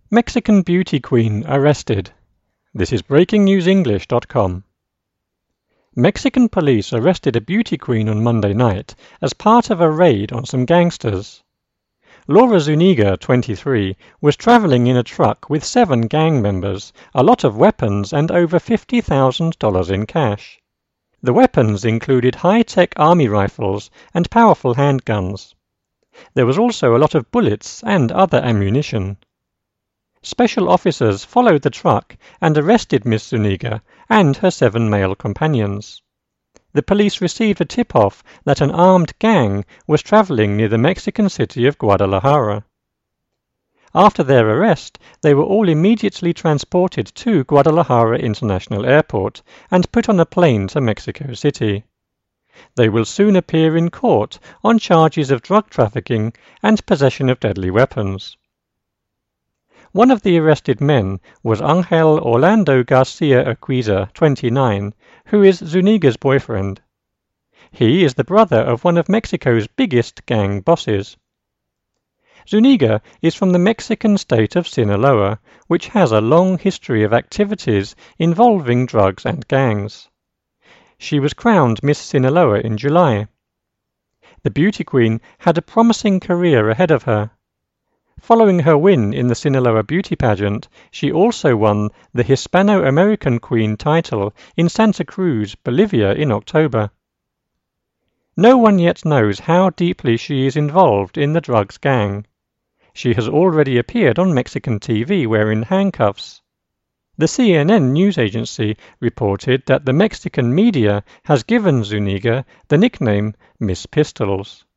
Mexican beauty queen arrested. This is BreakingNewsEnglish.com. Mexican police arrested a beauty queen on Monday night as part of a raid on some gangsters. Laura Zuniga, 23, was traveling in a truck with 7 gang members, a lot of weapons, and over $50,000 in cash. The weapons included high-tech army rifles and powerful handguns. There was also a lot of bullets and other ammunition. Special officers followed the truck and arrested Miss Zuniga and her 7 male companions. The police received a tip-off that an armed gang was traveling near the Mexican city of Guadalajara. After their arrest, they were all immediately transported to Guadalajara International Airport and put on a plane to Mexico City. They will soon appear in court on charges of drug trafficking and possession of deadly weapons. One of the arrested men was Angel Orlando Garcia Urquiza, 29, who is Zuniga's boyfriend. He is the brother of one of Mexico's biggest gang bosses. Zuniga is from the Mexican state of Sinaloa, which has a long history of activities involving drugs and gangs. She was crowned Miss Sinaloa in July. The beauty queen had a promising career ahead of her. Following her win in the Sinaloa beauty pageant, she also won the Hispano-American Queen title in Santa Cruz, Bolivia in October. No one yet knows how deeply she is involved in the drugs gang. She has already appeared on Mexican TV wearing handcuffs. The CNN news agency reported that the Mexican media has given Zuniga the nickname Miss Pistols.